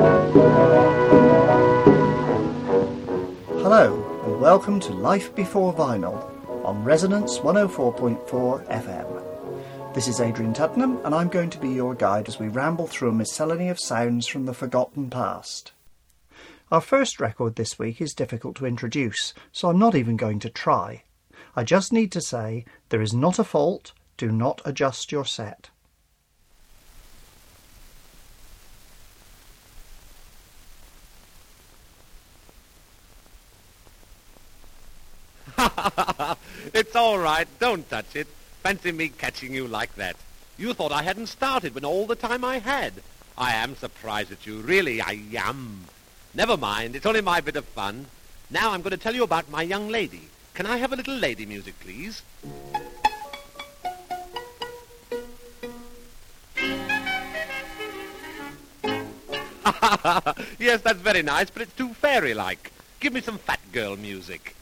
Hello and welcome to Life Before Vinyl on Resonance 104.4 FM. This is Adrian Tuttenham and I'm going to be your guide as we ramble through a miscellany of sounds from the forgotten past. Our first record this week is difficult to introduce, so I'm not even going to try. I just need to say, there is not a fault, do not adjust your set. It's all right, don't touch it. Fancy me catching you like that. You thought I hadn't started when all the time I had. I am surprised at you, really, I am. Never mind, it's only my bit of fun. Now I'm going to tell you about my young lady. Can I have a little lady music, please? Yes, that's very nice, but it's too fairy-like. Give me some fat girl music.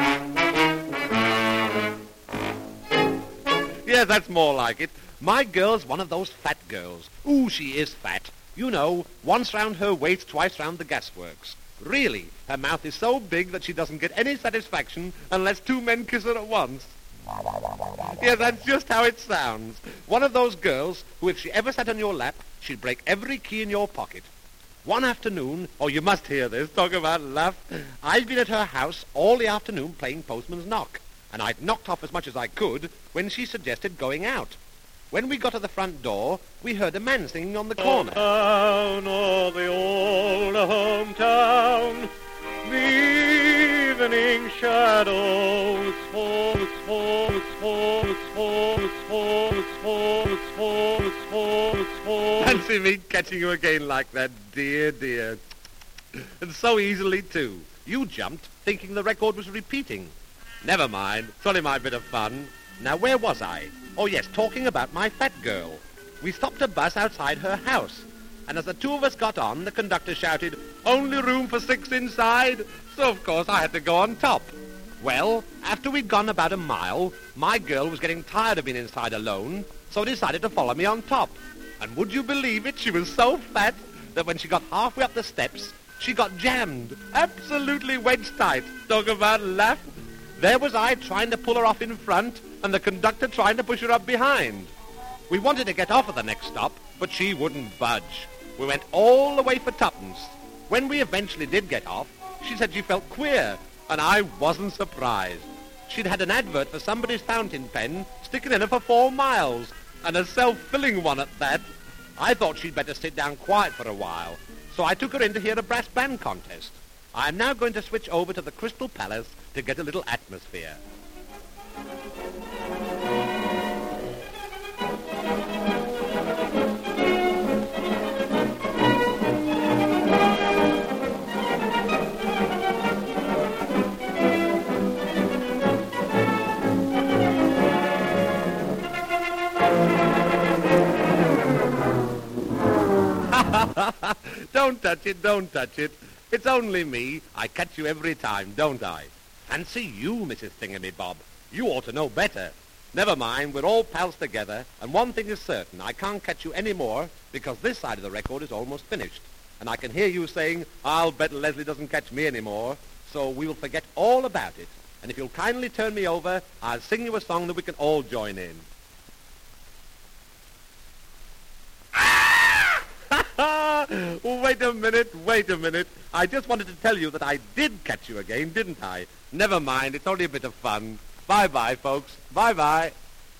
Yes, that's more like it. My girl's one of those fat girls. Ooh, she is fat. You know, once round her waist, twice round the gasworks. Really, her mouth is so big that she doesn't get any satisfaction unless two men kiss her at once. Yeah, that's just how it sounds. One of those girls who, if she ever sat on your lap, she'd break every key in your pocket. One afternoon, oh, you must hear this, talk about laugh, I'd been at her house all the afternoon playing postman's knock, and I'd knocked off as much as I could when she suggested going out. When we got to the front door, we heard a man singing on the corner. Down, oh, the old hometown, the evening shadows falls. Fancy me catching you again like that, dear, dear. And so easily, too. You jumped, thinking the record was repeating. Never mind, it's only my bit of fun. Now, where was I? Oh, yes, talking about my fat girl. We stopped a bus outside her house, and as the two of us got on, the conductor shouted, "Only room for 6 inside," so of course I had to go on top. Well, after we'd gone about a mile, my girl was getting tired of being inside alone, so decided to follow me on top. And would you believe it, she was so fat that when she got halfway up the steps, she got jammed, absolutely wedged tight. Talk about laugh. There was I trying to pull her off in front, and the conductor trying to push her up behind. We wanted to get off at the next stop, but she wouldn't budge. We went all the way for tuppence. When we eventually did get off, she said she felt queer, and I wasn't surprised. She'd had an advert for somebody's fountain pen sticking in her for 4 miles, and a self-filling one at that. I thought she'd better sit down quiet for a while, so I took her in to hear a brass band contest. I'm now going to switch over to the Crystal Palace to get a little atmosphere. Don't touch it, don't touch it. It's only me. I catch you every time, don't I? Fancy you, Mrs. Thingamy-Bob. You ought to know better. Never mind, we're all pals together, and one thing is certain, I can't catch you any more because this side of the record is almost finished. And I can hear you saying, "I'll bet Leslie doesn't catch me anymore," so we'll forget all about it. And if you'll kindly turn me over, I'll sing you a song that we can all join in. Wait a minute. I just wanted to tell you that I did catch you again, didn't I? Never mind, it's only a bit of fun. Bye-bye, folks. Bye-bye.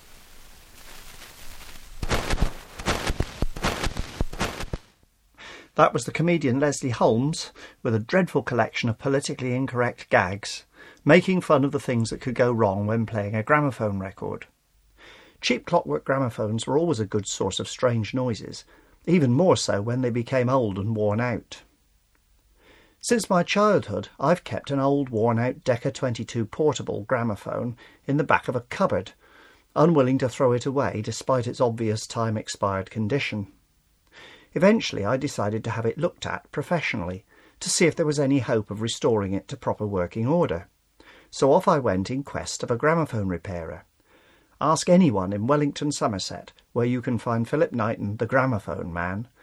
That was the comedian Leslie Holmes with a dreadful collection of politically incorrect gags, making fun of the things that could go wrong when playing a gramophone record. Cheap clockwork gramophones were always a good source of strange noises, even more so when they became old and worn out. Since my childhood, I've kept an old worn-out Decca 22 portable gramophone in the back of a cupboard, unwilling to throw it away despite its obvious time-expired condition. Eventually I decided to have it looked at professionally to see if there was any hope of restoring it to proper working order. So off I went in quest of a gramophone repairer. Ask anyone in Wellington, Somerset, where you can find Philip Knighton, the gramophone man,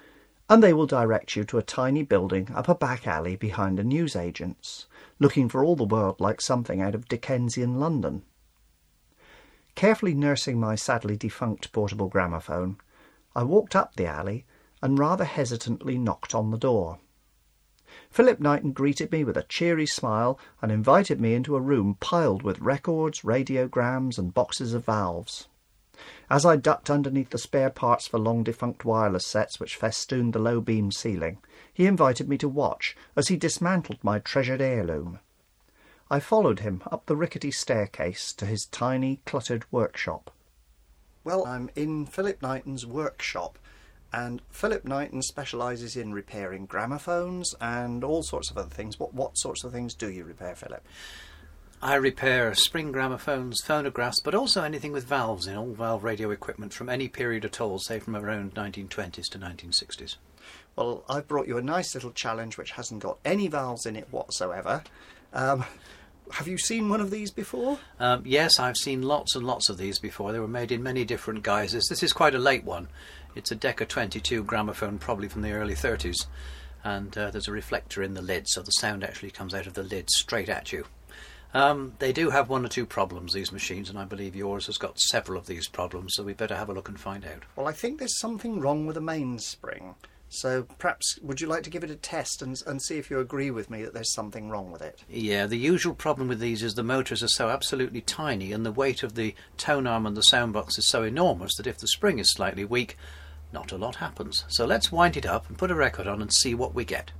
and they will direct you to a tiny building up a back alley behind a newsagent's, looking for all the world like something out of Dickensian London. Carefully nursing my sadly defunct portable gramophone, I walked up the alley and rather hesitantly knocked on the door. Philip Knighton greeted me with a cheery smile and invited me into a room piled with records, radiograms and boxes of valves. As I ducked underneath the spare parts for long-defunct wireless sets which festooned the low-beam ceiling, he invited me to watch as he dismantled my treasured heirloom. I followed him up the rickety staircase to his tiny, cluttered workshop. Well, I'm in Philip Knighton's workshop, and Philip Knighton specialises in repairing gramophones and all sorts of other things. What sorts of things do you repair, Philip? I repair spring gramophones, phonographs, but also anything with valves in, all valve radio equipment from any period at all, say from around 1920s to 1960s. Well, I've brought you a nice little challenge which hasn't got any valves in it whatsoever. Have you seen one of these before? Yes, I've seen lots and lots of these before. They were made in many different guises. This is quite a late one. It's a Decca 22 gramophone, probably from the early 30s. And there's a reflector in the lid, so the sound actually comes out of the lid straight at you. They do have one or two problems, these machines, and I believe yours has got several of these problems, so we better have a look and find out. Well, I think there's something wrong with the mainspring. So perhaps would you like to give it a test and see if you agree with me that there's something wrong with it? Yeah, the usual problem with these is the motors are so absolutely tiny and the weight of the tone arm and the sound box is so enormous that if the spring is slightly weak, not a lot happens. So let's wind it up and put a record on and see what we get.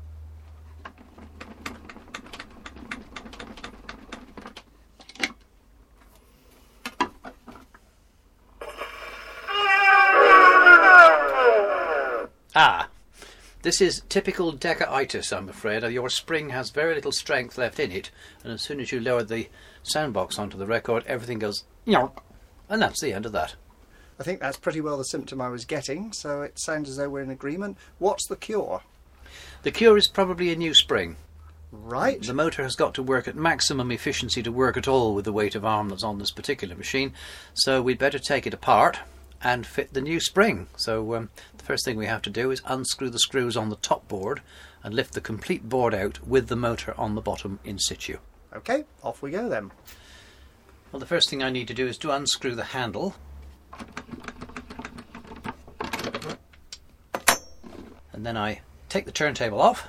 This is typical Decca-itis, I'm afraid. Your spring has very little strength left in it, and as soon as you lower the sound box onto the record, everything goes yonk, and that's the end of that. I think that's pretty well the symptom I was getting, so it sounds as though we're in agreement. What's the cure? The cure is probably a new spring. Right. The motor has got to work at maximum efficiency to work at all with the weight of arm that's on this particular machine, so we'd better take it apart and fit the new spring. So the first thing we have to do is unscrew the screws on the top board and lift the complete board out with the motor on the bottom in situ. Okay, off we go then. Well, the first thing I need to do is to unscrew the handle. And then I take the turntable off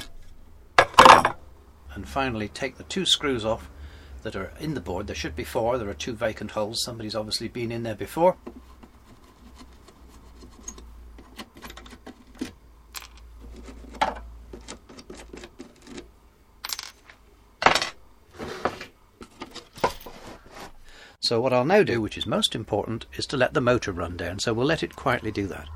and finally take the two screws off that are in the board. There should be four. There are two vacant holes. Somebody's obviously been in there before. So what I'll now do, which is most important, is to let the motor run down. So we'll let it quietly do that.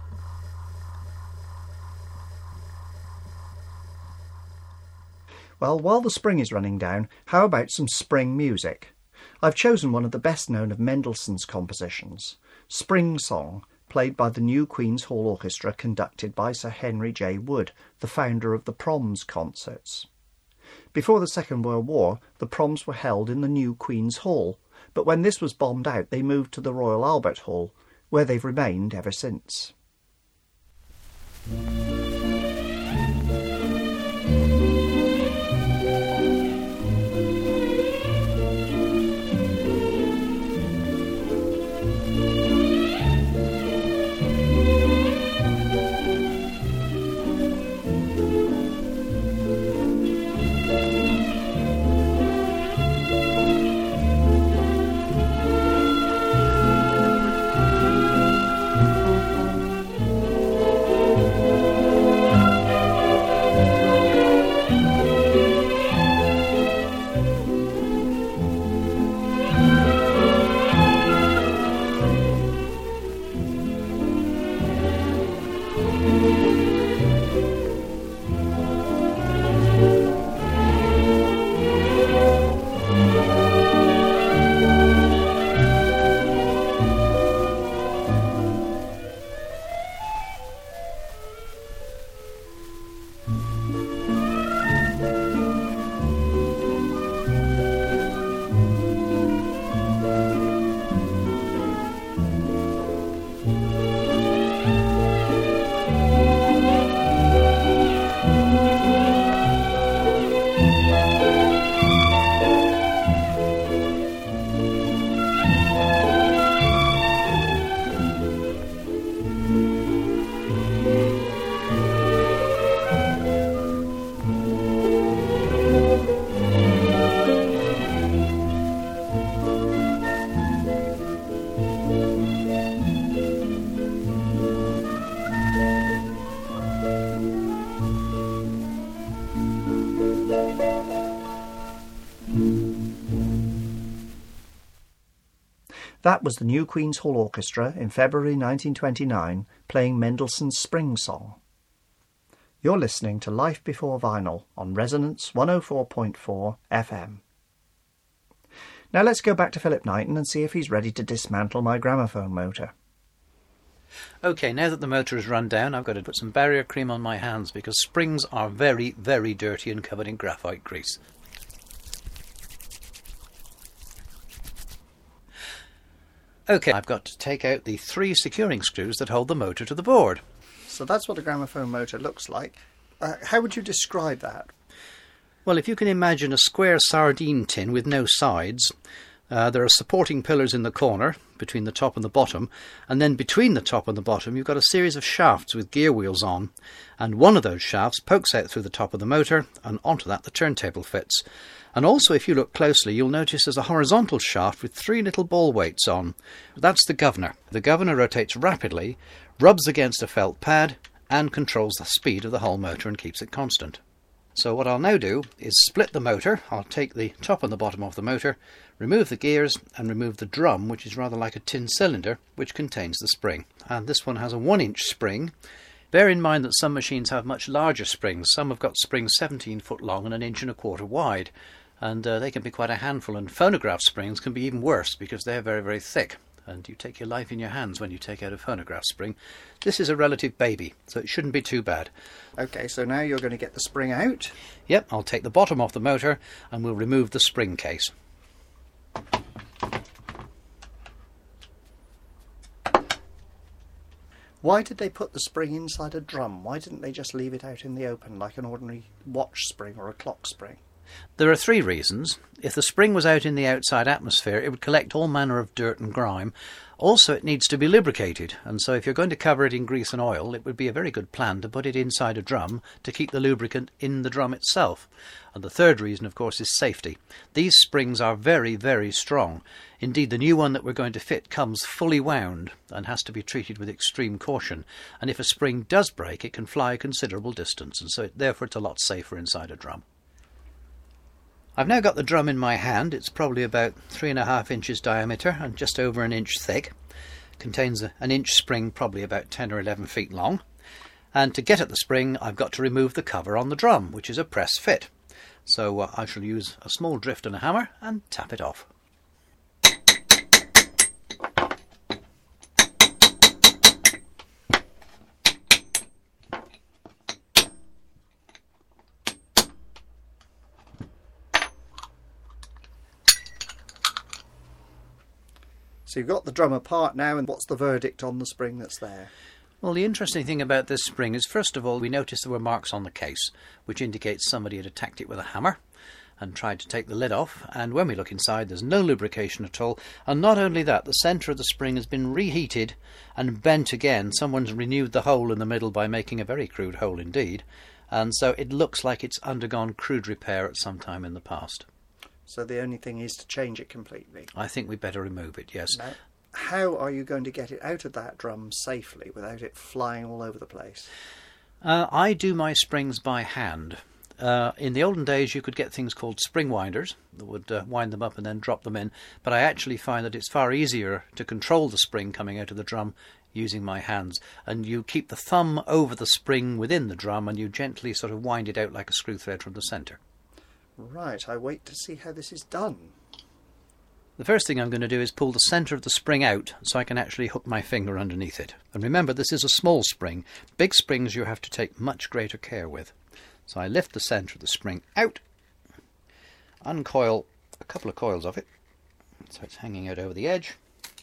Well, while the spring is running down, how about some spring music? I've chosen one of the best known of Mendelssohn's compositions, Spring Song, played by the New Queen's Hall Orchestra, conducted by Sir Henry J. Wood, the founder of the Proms concerts. Before the Second World War, the Proms were held in the New Queen's Hall, but when this was bombed out, they moved to the Royal Albert Hall, where they've remained ever since. That was the New Queen's Hall Orchestra in February 1929 playing Mendelssohn's Spring Song. You're listening to Life Before Vinyl on Resonance 104.4 FM. Now let's go back to Philip Knighton and see if he's ready to dismantle my gramophone motor. OK, now that the motor is run down, I've got to put some barrier cream on my hands because springs are very, very dirty and covered in graphite grease. OK, I've got to take out the 3 securing screws that hold the motor to the board. So that's what a gramophone motor looks like. How would you describe that? Well, if you can imagine a square sardine tin with no sides, there are supporting pillars in the corner between the top and the bottom, and then between the top and the bottom you've got a series of shafts with gear wheels on, and one of those shafts pokes out through the top of the motor, and onto that the turntable fits. And also, if you look closely, you'll notice there's a horizontal shaft with 3 little ball weights on. That's the governor. The governor rotates rapidly, rubs against a felt pad, and controls the speed of the whole motor and keeps it constant. So what I'll now do is split the motor. I'll take the top and the bottom off the motor, remove the gears and remove the drum, which is rather like a tin cylinder, which contains the spring. And this one has a 1-inch spring. Bear in mind that some machines have much larger springs. Some have got springs 17 foot long and 1.25 inches wide. And they can be quite a handful. And phonograph springs can be even worse because they're very, very thick. And you take your life in your hands when you take out a phonograph spring. This is a relative baby, so it shouldn't be too bad. OK, so now you're going to get the spring out. Yep, I'll take the bottom off the motor and we'll remove the spring case. Why did they put the spring inside a drum? Why didn't they just leave it out in the open like an ordinary watch spring or a clock spring? There are 3 reasons. If the spring was out in the outside atmosphere, it would collect all manner of dirt and grime. Also, it needs to be lubricated, and so if you're going to cover it in grease and oil, it would be a very good plan to put it inside a drum to keep the lubricant in the drum itself. And the 3rd reason, of course, is safety. These springs are very, very strong. Indeed, the new one that we're going to fit comes fully wound and has to be treated with extreme caution. And if a spring does break, it can fly a considerable distance, and so therefore it's a lot safer inside a drum. I've now got the drum in my hand. It's probably about 3.5 inches diameter and just over 1 inch thick. Contains an inch spring, probably about 10 or 11 feet long. And to get at the spring, I've got to remove the cover on the drum, which is a press fit. So I shall use a small drift and a hammer and tap it off. So you've got the drum apart now, and what's the verdict on the spring that's there? Well, the interesting thing about this spring is, first of all, we noticed there were marks on the case, which indicates somebody had attacked it with a hammer and tried to take the lid off. And when we look inside, there's no lubrication at all. And not only that, the centre of the spring has been reheated and bent again. Someone's renewed the hole in the middle by making a very crude hole indeed. And so it looks like it's undergone crude repair at some time in the past. So the only thing is to change it completely. I think we better remove it, yes. Now, how are you going to get it out of that drum safely without it flying all over the place? I do my springs by hand. In the olden days you could get things called spring winders that would wind them up and then drop them in, but I actually find that it's far easier to control the spring coming out of the drum using my hands. And you keep the thumb over the spring within the drum and you gently sort of wind it out like a screw thread from the centre. Right, I wait to see how this is done. The first thing I'm going to do is pull the centre of the spring out so I can actually hook my finger underneath it. And remember, this is a small spring. Big springs you have to take much greater care with. So I lift the centre of the spring out, uncoil a couple of coils of it, so it's hanging out over the edge,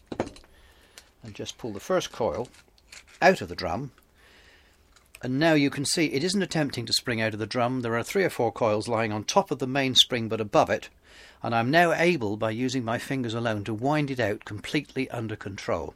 and just pull the first coil out of the drum. And now you can see it isn't attempting to spring out of the drum. There are 3 or 4 coils lying on top of the main spring but above it, and I'm now able, by using my fingers alone, to wind it out completely under control.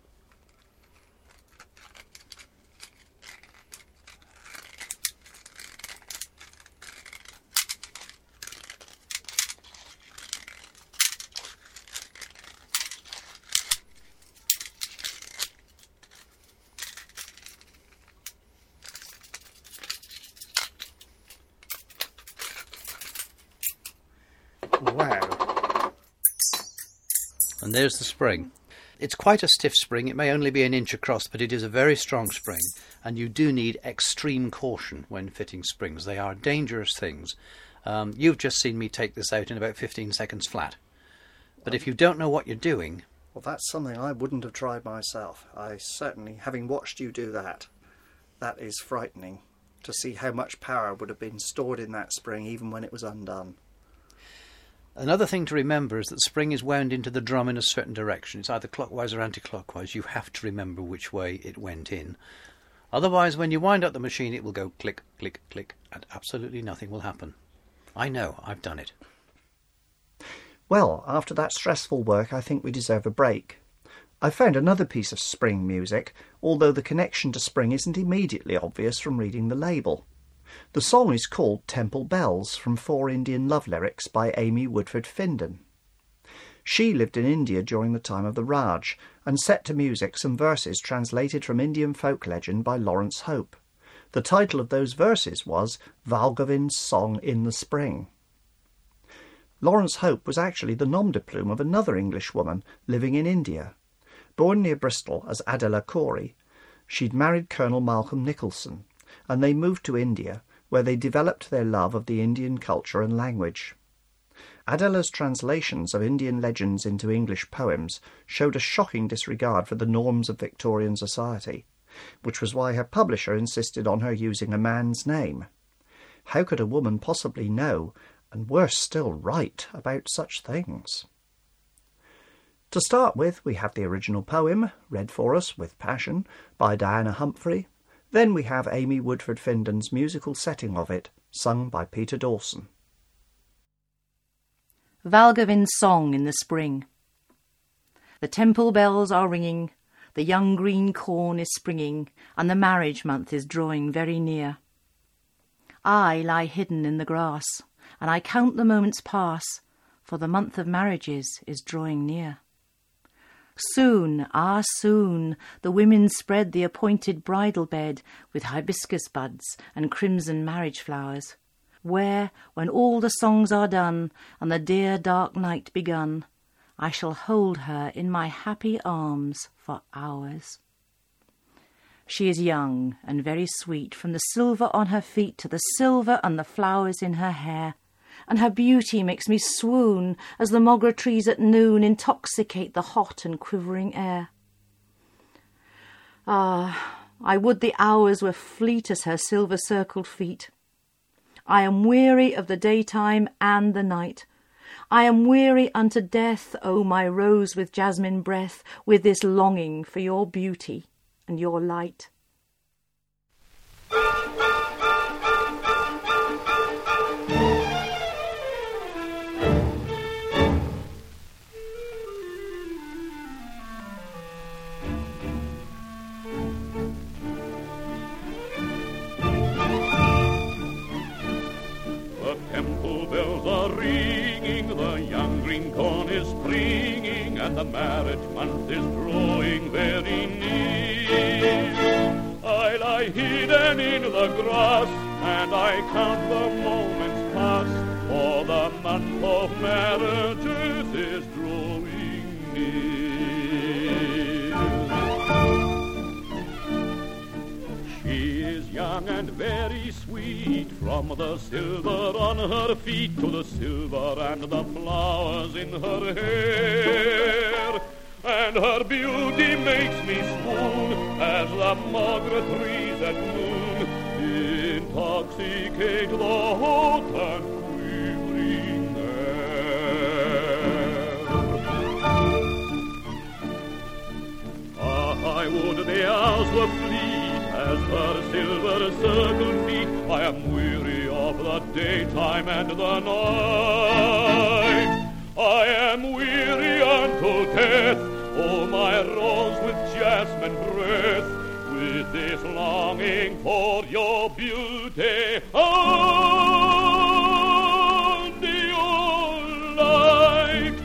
Wow. And there's the spring. It's quite a stiff spring. It may only be an inch across, but it is a very strong spring, and you do need extreme caution when fitting springs. They are dangerous things. You've just seen me take this out in about 15 seconds flat. But if you don't know what you're doing... Well, that's something I wouldn't have tried myself. I certainly, having watched you do that, that is frightening to see how much power would have been stored in that spring even when it was undone. Another thing to remember is that the spring is wound into the drum in a certain direction. It's either clockwise or anti-clockwise. You have to remember which way it went in. Otherwise, when you wind up the machine, it will go click, click, click, and absolutely nothing will happen. I know, I've done it. Well, after that stressful work, I think we deserve a break. I found another piece of spring music, although the connection to spring isn't immediately obvious from reading the label. The song is called Temple Bells from 4 Indian Love Lyrics by Amy Woodford Findon. She lived in India during the time of the Raj and set to music some verses translated from Indian folk legend by Lawrence Hope. The title of those verses was Valgovind's Song in the Spring. Lawrence Hope was actually the nom de plume of another Englishwoman living in India. Born near Bristol as Adela Corey, she'd married Colonel Malcolm Nicholson, and they moved to India, where they developed their love of the Indian culture and language. Adela's translations of Indian legends into English poems showed a shocking disregard for the norms of Victorian society, which was why her publisher insisted on her using a man's name. How could a woman possibly know, and worse still write, about such things? To start with, we have the original poem, read for us with passion, by Diana Humphrey. Then we have Amy Woodford Findon's musical setting of it, sung by Peter Dawson. Valgovind's Song in the Spring. The temple bells are ringing, the young green corn is springing, and the marriage month is drawing very near. I lie hidden in the grass, and I count the moments pass, for the month of marriages is drawing near. Soon, soon, the women spread the appointed bridal bed with hibiscus buds and crimson marriage flowers, where, when all the songs are done and the dear dark night begun, I shall hold her in my happy arms for hours. She is young and very sweet, from the silver on her feet to the silver and the flowers in her hair, and her beauty makes me swoon as the mogra trees at noon intoxicate the hot and quivering air. Ah, I would the hours were fleet as her silver-circled feet. I am weary of the daytime and the night. I am weary unto death, O my rose with jasmine breath, with this longing for your beauty and your light. And the marriage month is drawing very near. I lie hidden in the grass, and I count the moments pass, for the month of marriages is drawing near. She is young and very sweet, from the silver on her feet to the silver and the flowers in her hair. And her beauty makes me swoon as the mogra trees at noon intoxicate the hot and quivering air. I would the hours were fleet as her silver-circled feet. I am weary of the daytime and the night. I am weary unto death, oh my rose with jasmine breath, with this longing for your beauty and your light.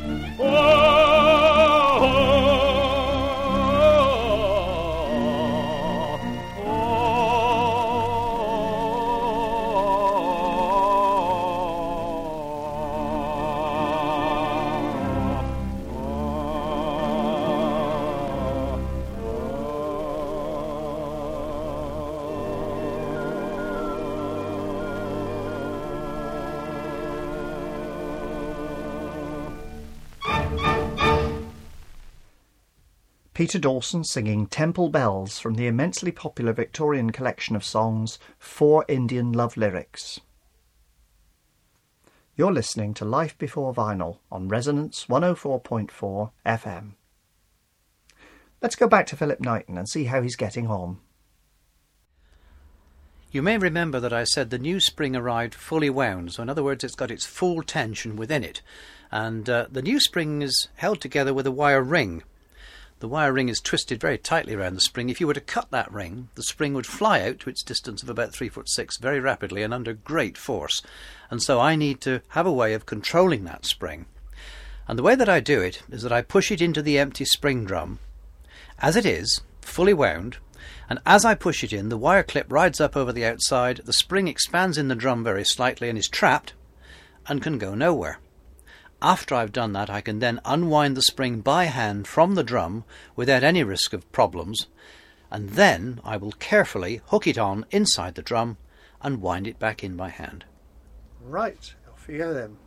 Peter Dawson singing Temple Bells from the immensely popular Victorian collection of songs, 4 Indian Love Lyrics. You're listening to Life Before Vinyl on Resonance 104.4 FM. Let's go back to Philip Knighton and see how he's getting on. You may remember that I said the new spring arrived fully wound, so in other words it's got its full tension within it. And the new spring is held together with a wire ring. The wire ring is twisted very tightly around the spring. If you were to cut that ring, the spring would fly out to its distance of about 3'6" very rapidly and under great force. And so I need to have a way of controlling that spring. And the way that I do it is that I push it into the empty spring drum, as it is, fully wound, and as I push it in, the wire clip rides up over the outside, the spring expands in the drum very slightly and is trapped and can go nowhere. After I've done that, I can then unwind the spring by hand from the drum without any risk of problems, and then I will carefully hook it on inside the drum and wind it back in by hand. Right, off you go then.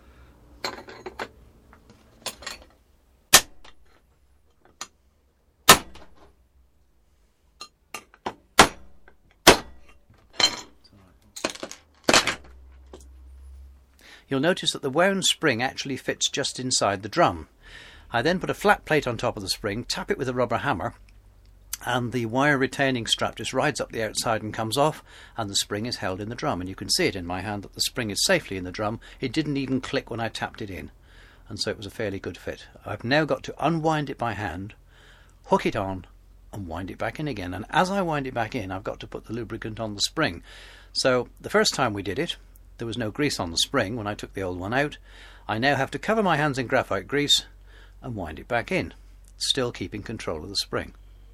You'll notice that the wound spring actually fits just inside the drum. I then put a flat plate on top of the spring, tap it with a rubber hammer, and the wire retaining strap just rides up the outside and comes off, and the spring is held in the drum. And you can see it in my hand that the spring is safely in the drum. It didn't even click when I tapped it in, and so it was a fairly good fit. I've now got to unwind it by hand, hook it on, and wind it back in again. And as I wind it back in, I've got to put the lubricant on the spring. So the first time we did it, there was no grease on the spring when I took the old one out. I now have to cover my hands in graphite grease and wind it back in, still keeping control of the spring.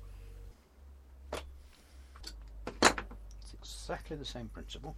It's exactly the same principle.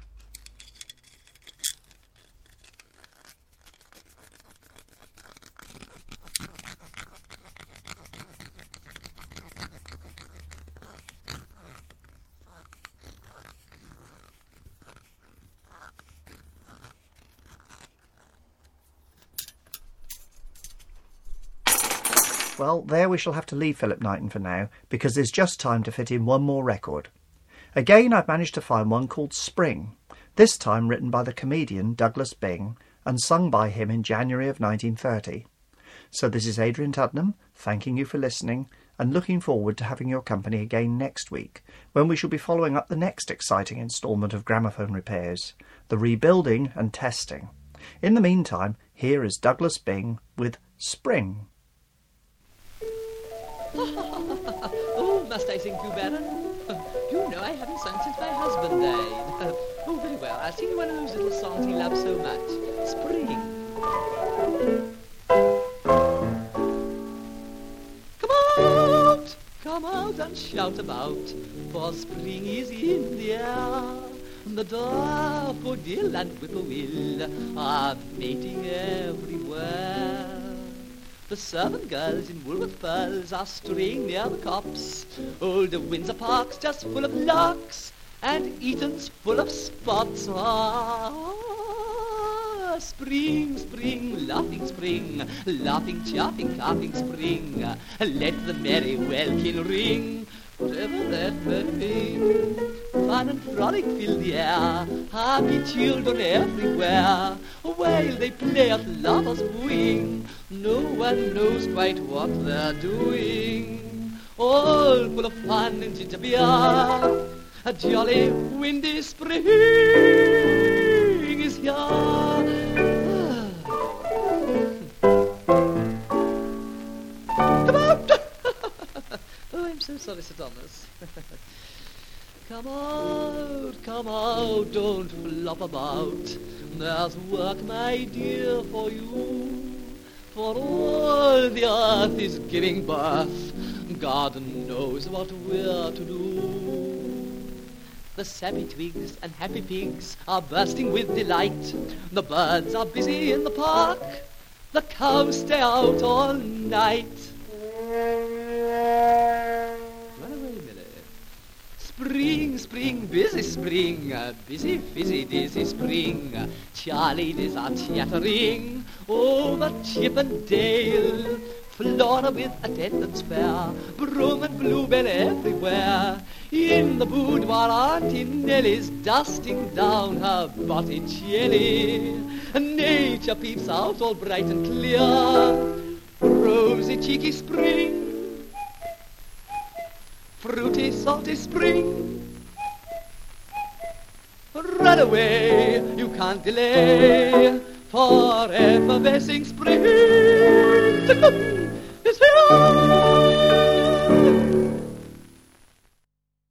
Well, there we shall have to leave Philip Knighton for now, because there's just time to fit in one more record. Again, I've managed to find one called Spring, this time written by the comedian Douglas Byng and sung by him in January of 1930. So this is Adrian Tuddenham, thanking you for listening and looking forward to having your company again next week, when we shall be following up the next exciting instalment of gramophone repairs, the rebuilding and testing. In the meantime, here is Douglas Byng with Spring. Oh, must I sing too better? You know I haven't sung since my husband died. Oh, very well. I'll sing you one of those little songs he loves so much. Spring. Come out and shout about, for spring is in the air. The daffodil and whippoorwill are mating everywhere. The servant girls in Woolworth furs are straying near the copse. Old Windsor Park's just full of larks, and Eton's full of spots. Ah, spring, spring, laughing spring, laughing, chaffing, coughing spring. Let the merry welkin ring. Whatever that may be, fun and frolic fill the air. Happy children everywhere, while they play at lovers' wooing. No one knows quite what they're doing. All full of fun and ginger beer. A jolly windy spring is here. Come out! Oh, I'm so sorry, Sir Thomas. Come out, don't flop about. There's work, my dear, for you. For all the earth is giving birth, God knows what we're to do. The sappy twigs and happy pigs are bursting with delight. The birds are busy in the park. The cows stay out all night. Run away, Millie. Spring, spring, busy spring, busy, fizzy, dizzy spring. Charlie is our chattering over chip and dale. Flora with attendants fair, broom and bluebell everywhere. In the boudoir Auntie Nellie's dusting down her Botticelli. Nature peeps out all bright and clear. Rosy cheeky spring, fruity salty spring. Run away, you can't delay, for effervescing spring is here.